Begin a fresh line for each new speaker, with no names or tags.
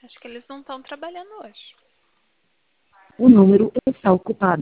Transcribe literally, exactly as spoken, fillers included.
Acho que eles não estão trabalhando hoje.
O número está ocupado.